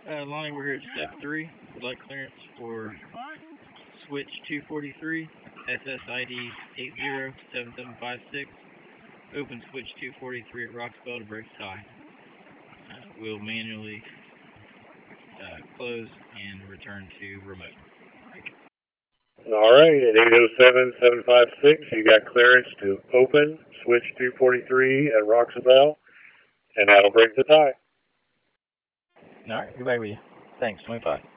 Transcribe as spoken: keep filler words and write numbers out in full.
Uh, Lonnie, we're here at step three. We'd like clearance for switch two forty-three, S S I D eight zero seven seven five six. Open switch two forty-three at Roxbell to break tie. Uh, we'll manually uh, close and return to remote. All right, at eight oh seven seven five six, you got clearance to open switch two forty-three at Roxbell, and that'll break the tie. All right, be back with you. Thanks, twenty-five.